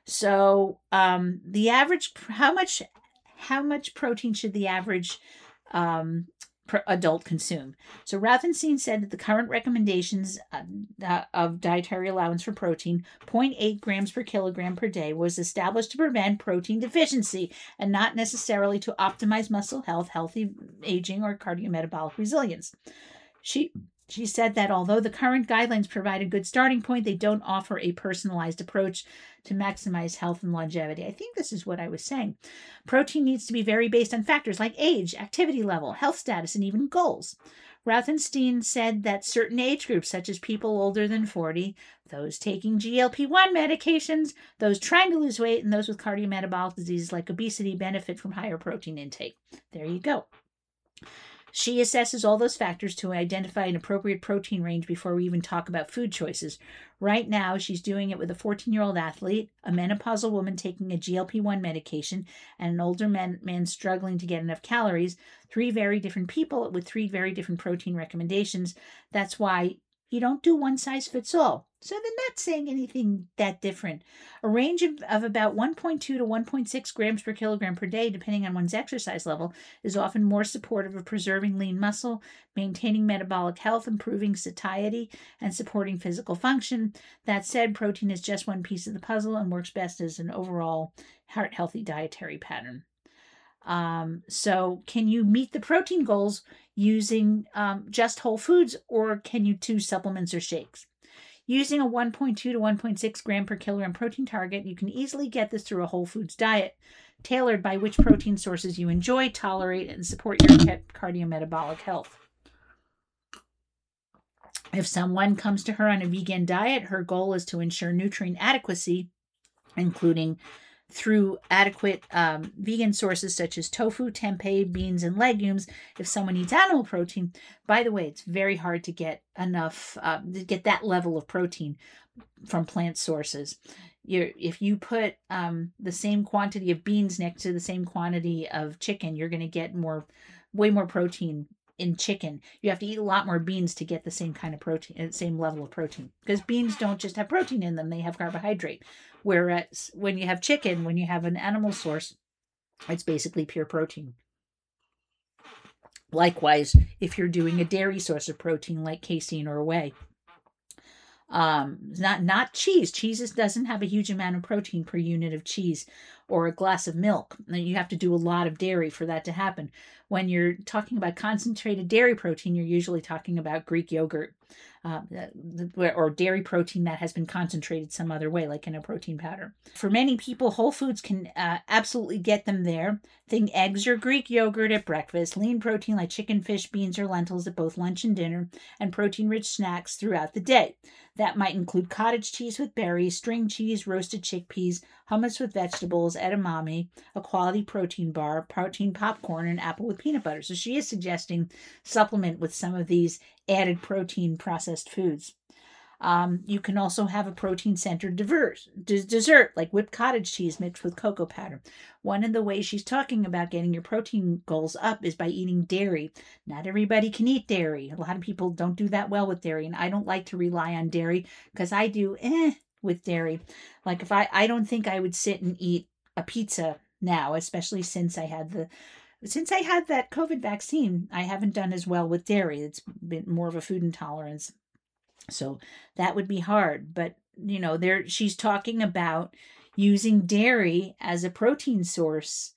So um, the average, how much, how much protein should the average um, adult consume? So Rothenstein said that the current recommendations uh, of dietary allowance for protein, zero point eight grams per kilogram per day, was established to prevent protein deficiency and not necessarily to optimize muscle health, healthy aging, or cardiometabolic resilience. She She said that although the current guidelines provide a good starting point, they don't offer a personalized approach to maximize health and longevity. I think this is what I was saying. Protein needs to be very based on factors like age, activity level, health status, and even goals. Rothenstein said that certain age groups, such as people older than forty, those taking G L P one medications, those trying to lose weight, and those with cardiometabolic diseases like obesity benefit from higher protein intake. There you go. She assesses all those factors to identify an appropriate protein range before we even talk about food choices. Right now, she's doing it with a fourteen-year-old athlete, a menopausal woman taking a G L P one medication, and an older man, man struggling to get enough calories. Three very different people with three very different protein recommendations. That's why you don't do one size fits all. So they're not saying anything that different. A range of, of about one point two to one point six grams per kilogram per day, depending on one's exercise level, is often more supportive of preserving lean muscle, maintaining metabolic health, improving satiety, and supporting physical function. That said, protein is just one piece of the puzzle and works best as an overall heart-healthy dietary pattern. Um, so can you meet the protein goals using um, just whole foods, or can you do supplements or shakes? Using a one point two to one point six gram per kilogram protein target, you can easily get this through a whole foods diet, tailored by which protein sources you enjoy, tolerate, and support your cardiometabolic health. If someone comes to her on a vegan diet, her goal is to ensure nutrient adequacy, including through adequate um, vegan sources such as tofu, tempeh, beans, and legumes. If someone eats animal protein, by the way, it's very hard to get enough, uh, to get that level of protein from plant sources. You're, if you put um, the same quantity of beans next to the same quantity of chicken, you're going to get more, way more protein in chicken. You have to eat a lot more beans to get the same kind of protein, same level of protein, because beans don't just have protein in them, they have carbohydrate. Whereas when you have chicken, when you have an animal source, it's basically pure protein. Likewise, if you're doing a dairy source of protein like casein or whey, um, not not cheese. Cheese is, doesn't have a huge amount of protein per unit of cheese, or a glass of milk. You have to do a lot of dairy for that to happen. When you're talking about concentrated dairy protein, you're usually talking about Greek yogurt, uh, or dairy protein that has been concentrated some other way, like in a protein powder. For many people, Whole Foods can uh, absolutely get them there. Think eggs or Greek yogurt at breakfast, lean protein like chicken, fish, beans, or lentils at both lunch and dinner, and protein-rich snacks throughout the day. That might include cottage cheese with berries, string cheese, roasted chickpeas, hummus with vegetables, edamame, a quality protein bar, protein popcorn, and apple with peanut butter. So she is suggesting supplement with some of these added protein processed foods. Um, you can also have a protein-centered diverse, d- dessert, like whipped cottage cheese mixed with cocoa powder. One of the ways she's talking about getting your protein goals up is by eating dairy. Not everybody can eat dairy. A lot of people don't do that well with dairy, and I don't like to rely on dairy because I do eh with dairy. Like if I, I don't think I would sit and eat a pizza now, especially since I had the Since I had that COVID vaccine, I haven't done as well with dairy. It's been more of a food intolerance. So that would be hard. But, you know, there she's talking about using dairy as a protein source,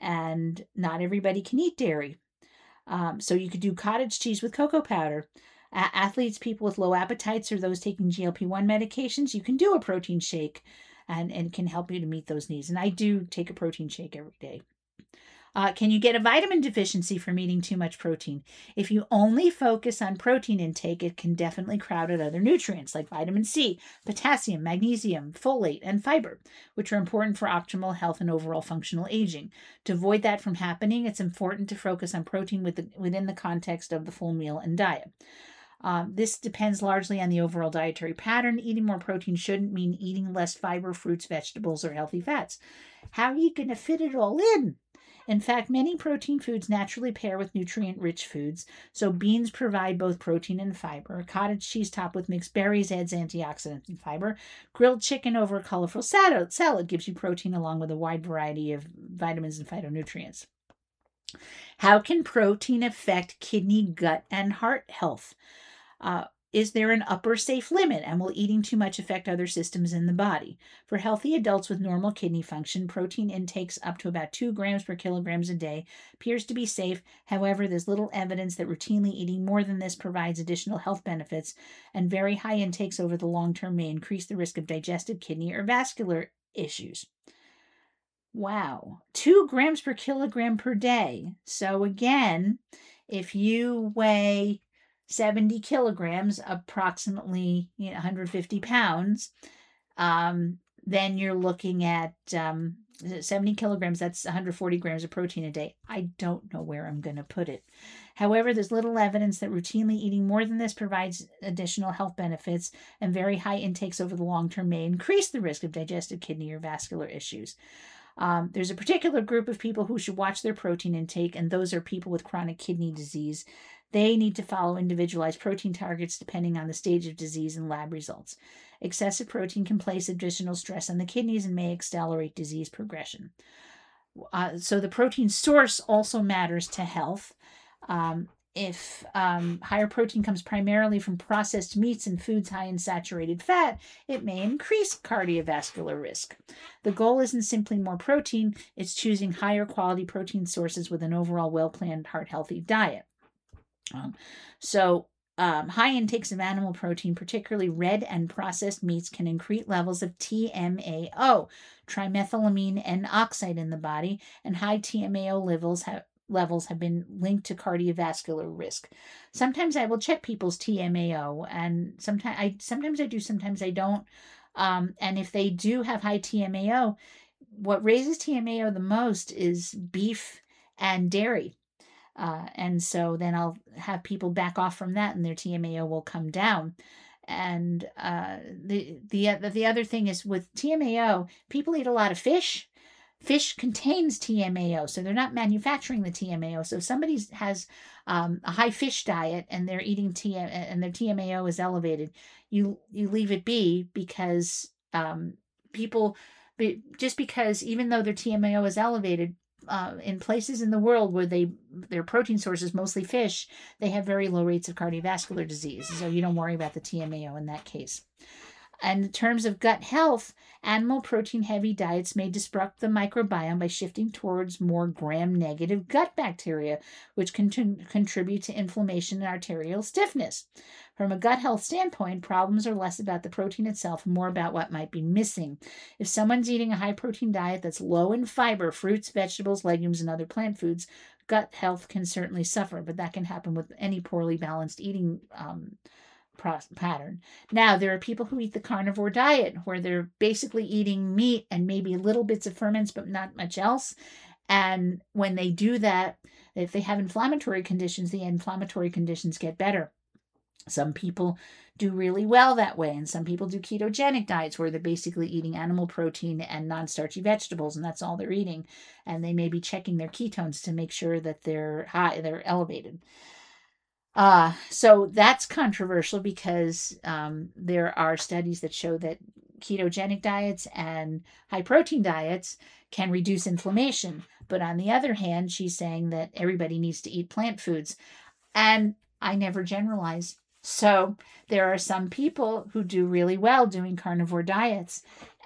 and not everybody can eat dairy. Um, so you could do cottage cheese with cocoa powder. A- athletes, people with low appetites, or those taking G L P one medications, you can do a protein shake, and, and can help you to meet those needs. And I do take a protein shake every day. Uh, can you get a vitamin deficiency from eating too much protein? If you only focus on protein intake, it can definitely crowd out other nutrients like vitamin C, potassium, magnesium, folate, and fiber, which are important for optimal health and overall functional aging. To avoid that from happening, it's important to focus on protein within the context of the full meal and diet. Um, this depends largely on the overall dietary pattern. Eating more protein shouldn't mean eating less fiber, fruits, vegetables, or healthy fats. How are you going to fit it all in? In fact, many protein foods naturally pair with nutrient-rich foods, so beans provide both protein and fiber. Cottage cheese topped with mixed berries adds antioxidants and fiber. Grilled chicken over a colorful salad, salad gives you protein along with a wide variety of vitamins and phytonutrients. How can protein affect kidney, gut, and heart health? Uh, Is there an upper safe limit, and will eating too much affect other systems in the body? For healthy adults with normal kidney function, protein intakes up to about two grams per kilograms a day appears to be safe. However, there's little evidence that routinely eating more than this provides additional health benefits, and very high intakes over the long term may increase the risk of digestive, kidney, or vascular issues. Wow, two grams per kilogram per day. So again, if you weigh seventy kilograms, approximately you know, one hundred fifty pounds, um, then you're looking at um, seventy kilograms, that's one hundred forty grams of protein a day. I don't know where I'm going to put it. However, there's little evidence that routinely eating more than this provides additional health benefits, and very high intakes over the long term may increase the risk of digestive, kidney, or vascular issues. Um, there's a particular group of people who should watch their protein intake, and those are people with chronic kidney disease. They need to follow individualized protein targets depending on the stage of disease and lab results. Excessive protein can place additional stress on the kidneys and may accelerate disease progression. Uh, so the protein source also matters to health. Um, if um, higher protein comes primarily from processed meats and foods high in saturated fat, it may increase cardiovascular risk. The goal isn't simply more protein, it's choosing higher quality protein sources with an overall well-planned heart-healthy diet. Um, so um, high intakes of animal protein, particularly red and processed meats, can increase levels of T M A O, trimethylamine N oxide, in the body, and high T M A O levels have levels have been linked to cardiovascular risk. Sometimes I will check people's T M A O, and sometimes I sometimes I do, sometimes I don't. Um, and if they do have high T M A O, what raises T M A O the most is beef and dairy. Uh, and so then I'll have people back off from that, and their T M A O will come down. And uh, the the the other thing is with T M A O, people eat a lot of fish. Fish contains T M A O, so they're not manufacturing the T M A O. So if somebody has um, a high fish diet and they're eating T M and their T M A O is elevated, you you leave it be, because um, people, just because even though their T M A O is elevated, uh, in places in the world where they their protein source is mostly fish, they have very low rates of cardiovascular disease. So you don't worry about the T M A O in that case. And in terms of gut health, animal protein heavy diets may disrupt the microbiome by shifting towards more gram-negative gut bacteria, which can t- contribute to inflammation and arterial stiffness. From a gut health standpoint, problems are less about the protein itself and more about what might be missing. If someone's eating a high-protein diet that's low in fiber, fruits, vegetables, legumes, and other plant foods, gut health can certainly suffer, but that can happen with any poorly balanced eating um, pattern. Now, there are people who eat the carnivore diet where they're basically eating meat and maybe little bits of ferments, but not much else. And when they do that, if they have inflammatory conditions, the inflammatory conditions get better. Some people do really well that way, and some people do ketogenic diets where they're basically eating animal protein and non-starchy vegetables, and that's all they're eating. And they may be checking their ketones to make sure that they're high, they're elevated. Uh, so that's controversial because um, there are studies that show that ketogenic diets and high protein diets can reduce inflammation. But on the other hand, she's saying that everybody needs to eat plant foods. And I never generalize. So there are some people who do really well doing carnivore diets.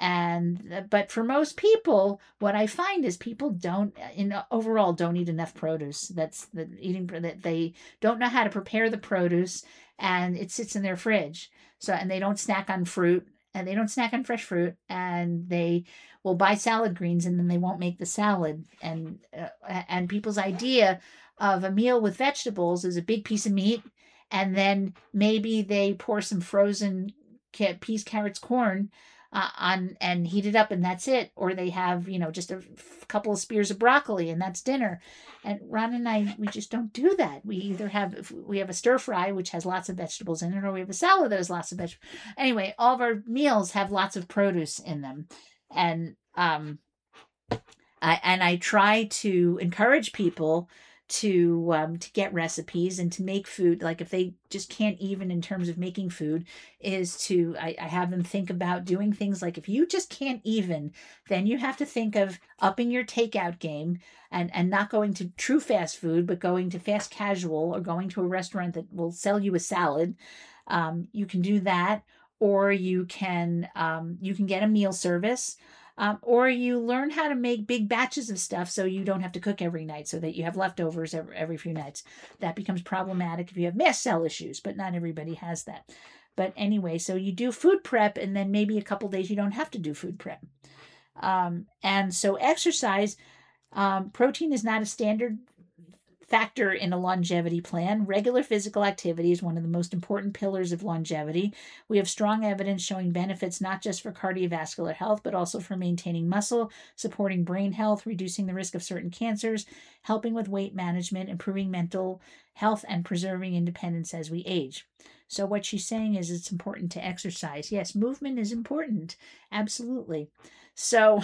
And but for most people, what I find is people don't, in overall, don't eat enough produce. That's the eating that they don't know how to prepare the produce, and it sits in their fridge. So and they don't snack on fruit, and they don't snack on fresh fruit, and they will buy salad greens, and then they won't make the salad. And uh, and people's idea of a meal with vegetables is a big piece of meat, and then maybe they pour some frozen peas, carrots, corn uh, on and heat it up, and that's it. Or they have, you know, just a f- couple of spears of broccoli, and that's dinner. And Ron and I, we just don't do that. We either have we have a stir fry, which has lots of vegetables in it, or we have a salad that has lots of vegetables. Anyway, all of our meals have lots of produce in them, and um, I and I try to encourage people to um, to get recipes and to make food. Like if they just can't even in terms of making food, is to I, I have them think about doing things like, if you just can't even, then you have to think of upping your takeout game and and not going to true fast food, but going to fast casual or going to a restaurant that will sell you a salad. Um, you can do that, or you can um, you can get a meal service. Um, or you learn how to make big batches of stuff so you don't have to cook every night, so that you have leftovers every, every few nights. That becomes problematic if you have mast cell issues, but not everybody has that. But anyway, so you do food prep, and then maybe a couple days you don't have to do food prep. Um, and so exercise, um, protein is not a standard factor in a longevity plan. Regular physical activity is one of the most important pillars of longevity. We have strong evidence showing benefits not just for cardiovascular health, but also for maintaining muscle, supporting brain health, reducing the risk of certain cancers, helping with weight management, improving mental health, and preserving independence as we age. So what she's saying is it's important to exercise. Yes, movement is important. Absolutely. So...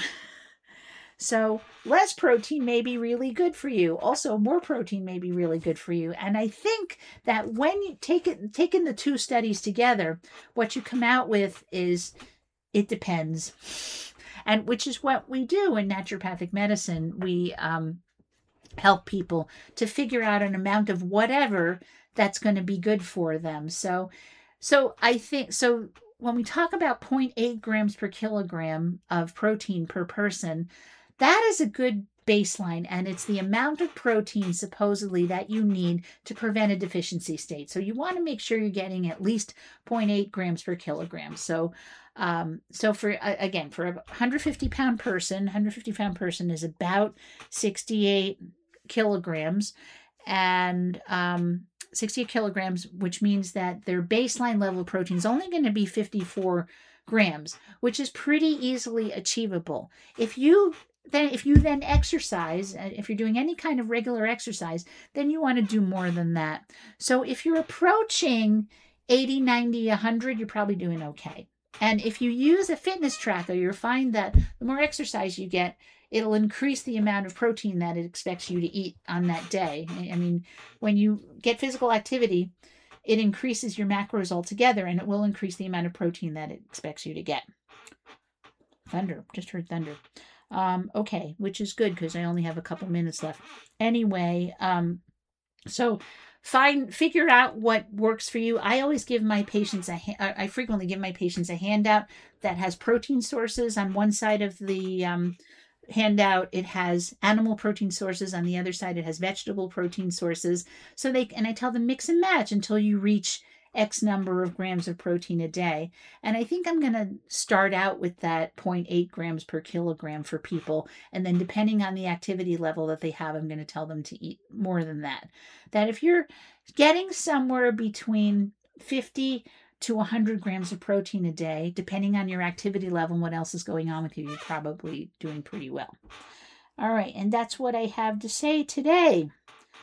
So less protein may be really good for you. Also, more protein may be really good for you. And I think that when you take it, taking the two studies together, what you come out with is it depends. And which is what we do in naturopathic medicine. We um, help people to figure out an amount of whatever that's going to be good for them. So, so I think, so when we talk about zero point eight grams per kilogram of protein per person, that is a good baseline, and it's the amount of protein supposedly that you need to prevent a deficiency state. So you want to make sure you're getting at least zero point eight grams per kilogram. So, um, so for again, for a one hundred fifty pound person, one hundred fifty pound person is about sixty-eight kilograms, and um, sixty kilograms, which means that their baseline level of protein is only going to be fifty-four grams, which is pretty easily achievable. If you then if you then exercise, if you're doing any kind of regular exercise, then you want to do more than that. So if you're approaching eighty, ninety, one hundred, you're probably doing okay. And if you use a fitness tracker, you'll find that the more exercise you get, it'll increase the amount of protein that it expects you to eat on that day. I mean, when you get physical activity, it increases your macros altogether, and it will increase the amount of protein that it expects you to get. Thunder. Just heard thunder. Um, okay, which is good because I only have a couple minutes left. Anyway, um, so find, figure out what works for you. I always give my patients a, I frequently give my patients a handout that has protein sources on one side of the um, handout. It has animal protein sources. On the other side, it has vegetable protein sources. So they, and I tell them mix and match until you reach X number of grams of protein a day. And I think I'm going to start out with that zero point eight grams per kilogram for people. And then depending on the activity level that they have, I'm going to tell them to eat more than that. That if you're getting somewhere between fifty to one hundred grams of protein a day, depending on your activity level and what else is going on with you, you're probably doing pretty well. All right. And that's what I have to say today.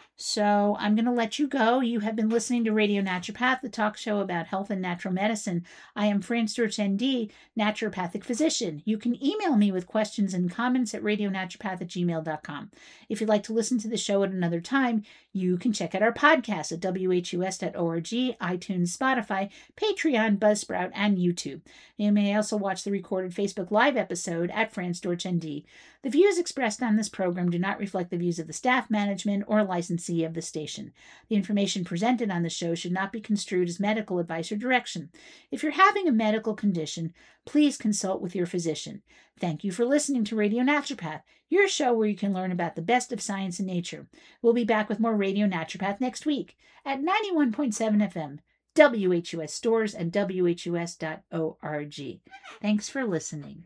So I'm going to let you go. You have been listening to Radio Naturopath, the talk show about health and natural medicine. I am Fran Storch, N D, naturopathic physician. You can email me with questions and comments at radionaturopath at gmail dot com. If you'd like to listen to the show at another time, you can check out our podcast at W H U S dot org, iTunes, Spotify, Patreon, Buzzsprout, and YouTube. You may also watch the recorded Facebook Live episode at Fran Storch, N D. The views expressed on this program do not reflect the views of the staff, management, or licensee of the station. The information presented on the show should not be construed as medical advice or direction. If you're having a medical condition, please consult with your physician. Thank you for listening to Radio Naturopath, your show where you can learn about the best of science and nature. We'll be back with more Radio Naturopath next week at ninety-one point seven F M, W H U S Stores, and W H U S dot org. Thanks for listening.